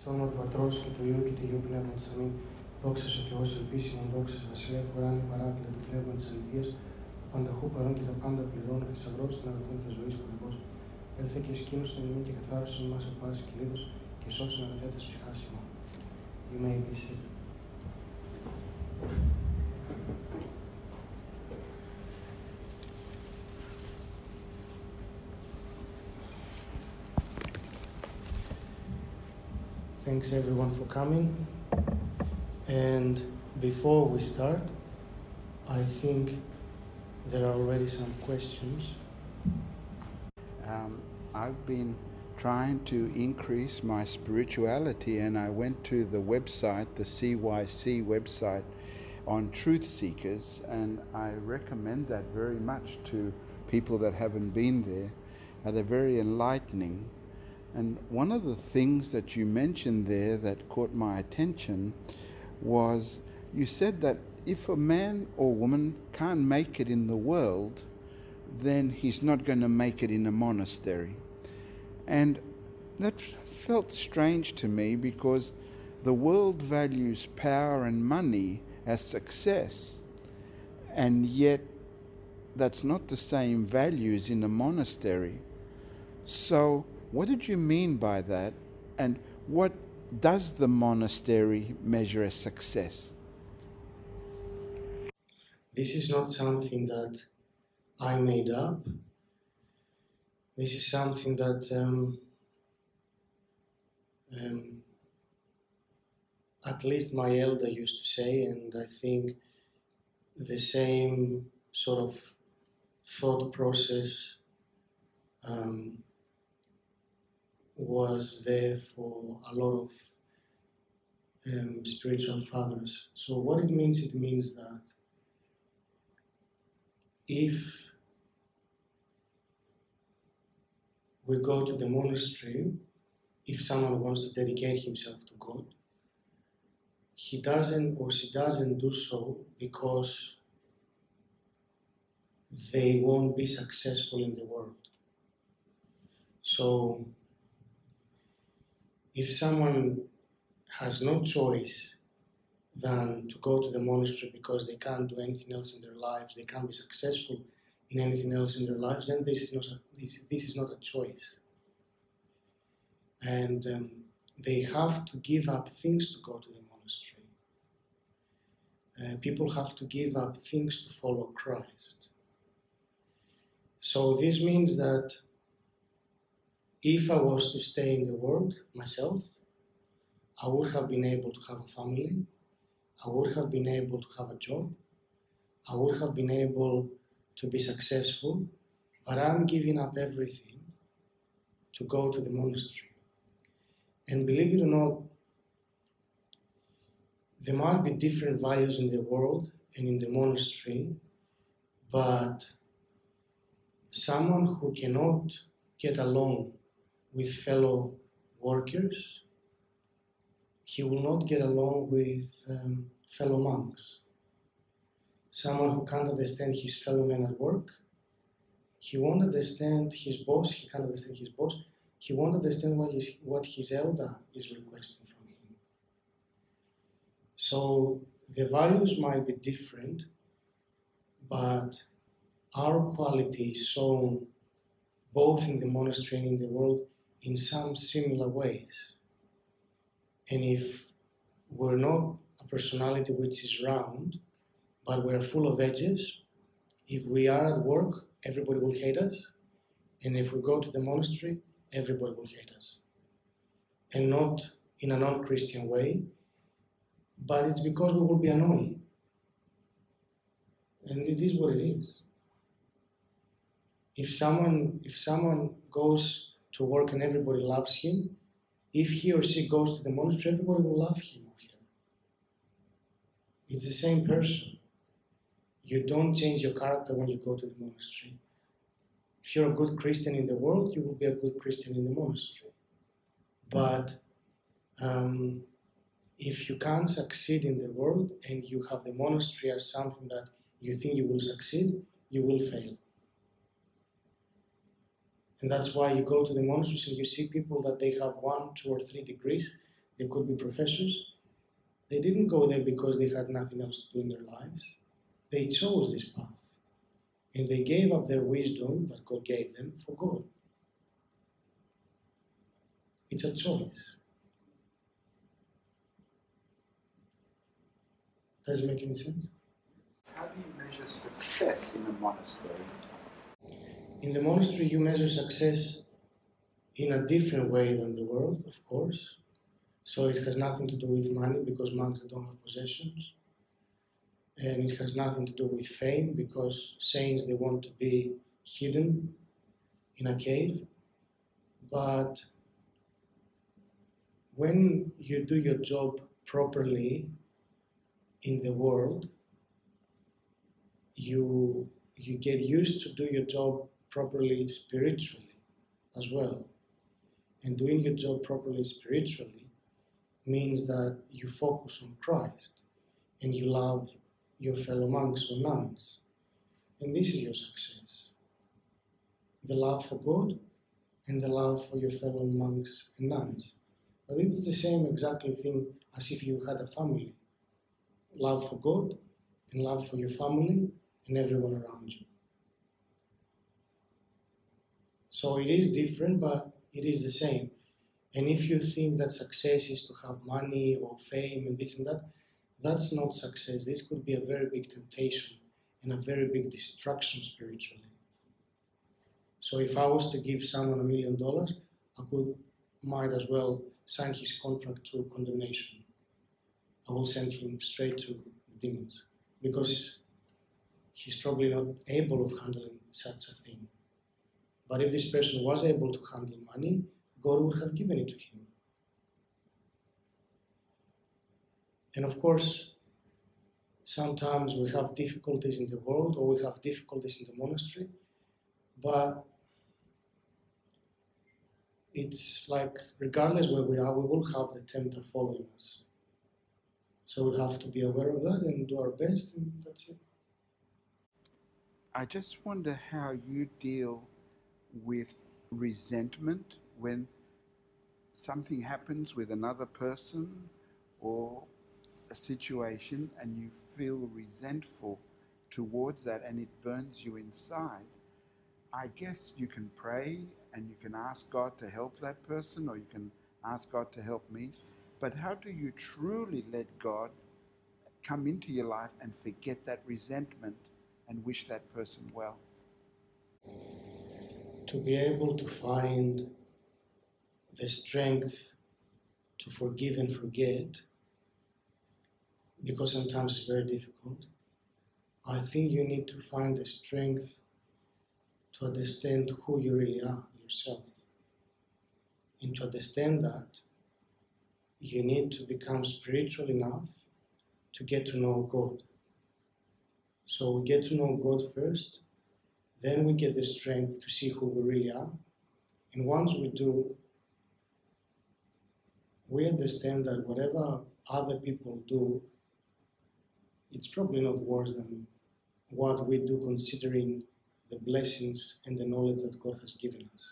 όνομα του Πατρός και του Υιού και του Αγίου Πνεύματος. Αμήν. Δόξα ο Θεός, ελπίσιμον, δόξα Βασιλεύ, ουράνι παράκλητο του Πνεύμα της Αληθείας, πανταχού παρών και τα πάντα πληρώνω, θησαυρός των αγαθών και ζωής χορηγός. Έλθε και σκήνωσον εν ημί και καθάρισον εμάς από πάσης κυλίδος και σώσον αγαθέτες ψυχάς ημών. You may be seated. Thanks everyone for coming. And before we start, I think there are already some questions. I've been trying to increase my spirituality, and I went to the website, the CYC website on Truth Seekers, and I recommend that very much to people that haven't been there. They're very enlightening. And one of the things that you mentioned there that caught my attention was you said that if a man or woman can't make it in the world, then he's not going to make it in a monastery. And that felt strange to me because the world values power and money as success, and yet that's not the same values in a monastery. So what did you mean by that, and what does the monastery measure as success? This is not something that I made up. This is something that at least my elder used to say, and I think the same sort of thought process was there for a lot of spiritual fathers. So what it means that if we go to the monastery, if someone wants to dedicate himself to God, he doesn't or she doesn't do so because they won't be successful in the world. So if someone has no choice than to go to the monastery because they can't do anything else in their lives, they can't be successful in anything else in their lives, then this is not a choice. And they have to give up things to go to the monastery. People have to give up things to follow Christ. So this means that if I was to stay in the world myself, I would have been able to have a family, I would have been able to have a job, I would have been able to be successful, but I'm giving up everything to go to the monastery. And believe it or not, there might be different values in the world and in the monastery, but someone who cannot get along with fellow workers, he will not get along with fellow monks. Someone who can't understand his fellow men at work, he won't understand his boss, he can't understand his boss, he won't understand what his elder is requesting from him. So the values might be different, but our quality is shown both in the monastery and in the world in some similar ways. And if we're not a personality which is round, but we're full of edges, if we are at work, everybody will hate us, and if we go to the monastery, everybody will hate us. And not in a non-Christian way, but it's because we will be annoying. And it is what it is. If someone goes to work and everybody loves him, if he or she goes to the monastery, everybody will love him or her. It's the same person. You don't change your character when you go to the monastery. If you're a good Christian in the world, you will be a good Christian in the monastery. But if you can't succeed in the world and you have the monastery as something that you think you will succeed, you will fail. And that's why you go to the monasteries and you see people that they have 1, 2, or 3 degrees. They could be professors. They didn't go there because they had nothing else to do in their lives. They chose this path. And they gave up their wisdom that God gave them for God. It's a choice. Does it make any sense? How do you measure success in a monastery? In the monastery, you measure success in a different way than the world, of course. So it has nothing to do with money because monks don't have possessions. And it has nothing to do with fame because saints, they want to be hidden in a cave. But when you do your job properly in the world, you get used to do your job properly spiritually as well. And doing your job properly spiritually means that you focus on Christ and you love your fellow monks or nuns. And this is your success. The love for God and the love for your fellow monks and nuns. But it's the same exactly thing as if you had a family. Love for God and love for your family and everyone around you. So it is different, but it is the same. And if you think that success is to have money or fame and this and that, that's not success. This could be a very big temptation and a very big distraction spiritually. So if I was to give someone $1 million, I might as well sign his contract to condemnation. I will send him straight to the demons because he's probably not able of handling such a thing. But if this person was able to handle money, God would have given it to him. And of course, sometimes we have difficulties in the world or we have difficulties in the monastery, but it's like regardless where we are, we will have the tempter following us. So we have to be aware of that and do our best, and that's it. I just wonder how you deal with resentment when something happens with another person or a situation and you feel resentful towards that and it burns you inside. I guess you can pray and you can ask God to help that person or you can ask God to help me. But how do you truly let God come into your life and forget that resentment and wish that person well? To be able to find the strength to forgive and forget, because sometimes it's very difficult, I think you need to find the strength to understand who you really are yourself. And to understand that, you need to become spiritual enough to get to know God. So we get to know God first, then we get the strength to see who we really are. And once we do, we understand that whatever other people do, it's probably not worse than what we do considering the blessings and the knowledge that God has given us.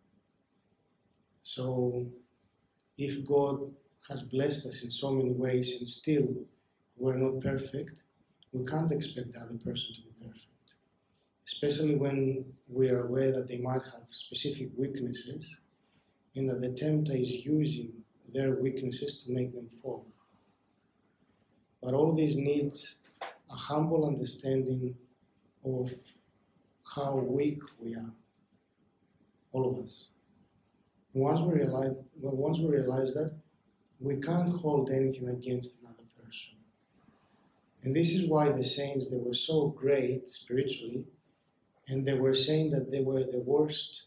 So if God has blessed us in so many ways and still we're not perfect, we can't expect the other person to be perfect. Especially when we are aware that they might have specific weaknesses and that the tempter is using their weaknesses to make them fall. But all this needs a humble understanding of how weak we are, all of us. And once we realize that, we can't hold anything against another person. And this is why the saints, they were so great spiritually, and they were saying that they were the worst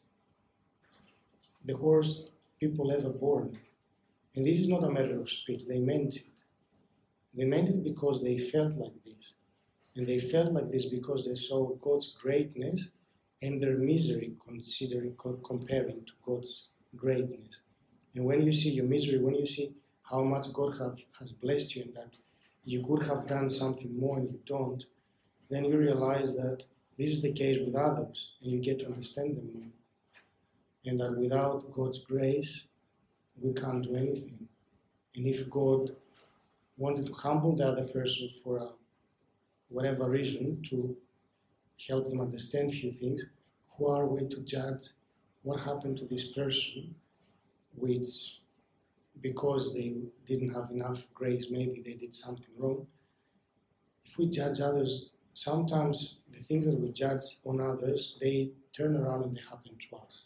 people ever born. And this is not a matter of speech, they meant it. They meant it because they felt like this. And they felt like this because they saw God's greatness and their misery comparing to God's greatness. And when you see your misery, when you see how much God has blessed you and that you could have done something more and you don't, then you realize that this is the case with others and you get to understand them more. And that without God's grace, we can't do anything. And if God wanted to humble the other person for whatever reason, to help them understand a few things, who are we to judge what happened to this person, which because they didn't have enough grace, maybe they did something wrong. If we judge others, sometimes the things that we judge on others, they turn around and they happen to us.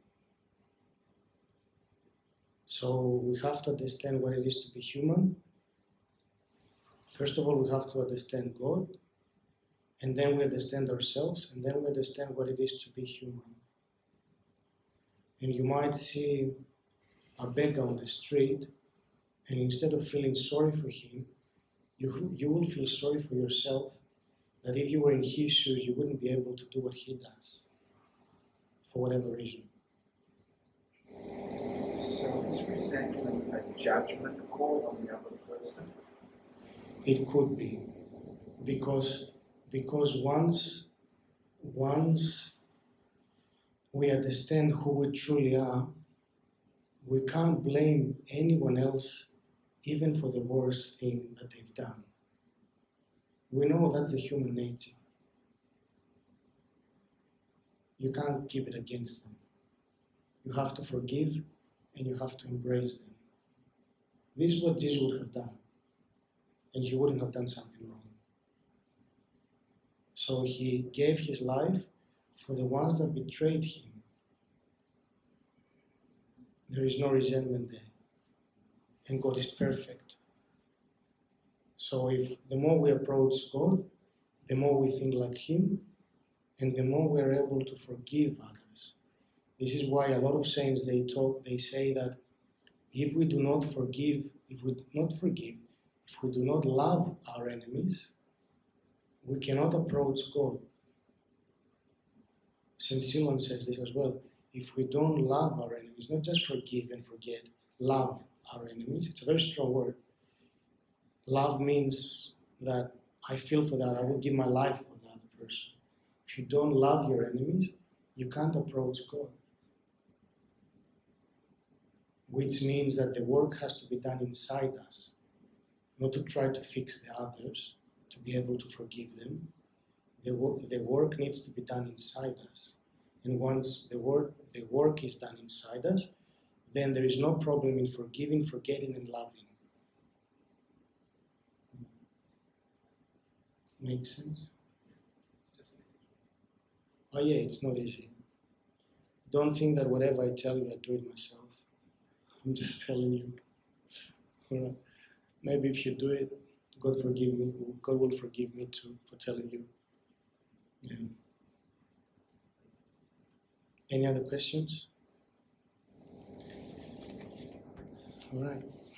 So we have to understand what it is to be human. First of all, we have to understand God, and then we understand ourselves, and then we understand what it is to be human. And you might see a beggar on the street, and instead of feeling sorry for him, you will feel sorry for yourself, that if you were in his shoes, you wouldn't be able to do what he does, for whatever reason. So is resentment a judgment call on the other person? It could be, because once we understand who we truly are, we can't blame anyone else, even for the worst thing that they've done. We know that's the human nature. You can't keep it against them. You have to forgive and you have to embrace them. This is what Jesus would have done, and he wouldn't have done something wrong. So he gave his life for the ones that betrayed him. There is no resentment there. And God is perfect. So if the more we approach God, the more we think like him, and the more we are able to forgive others. This is why a lot of saints, they say that if we do not forgive, if we do not love our enemies, we cannot approach God. St. Simon says this as well. If we don't love our enemies, not just forgive and forget, love our enemies. It's a very strong word. Love means that I feel for that. I will give my life for the other person. If you don't love your enemies, you can't approach God. Which means that the work has to be done inside us, not to try to fix the others, to be able to forgive them. The work needs to be done inside us. And once the work is done inside us, then there is no problem in forgiving, forgetting, and loving. Makes sense? Oh yeah, it's not easy. Don't think that whatever I tell you, I do it myself. I'm just telling you. Right. Maybe if you do it, God forgive me. God will forgive me too for telling you. Yeah. Any other questions? All right.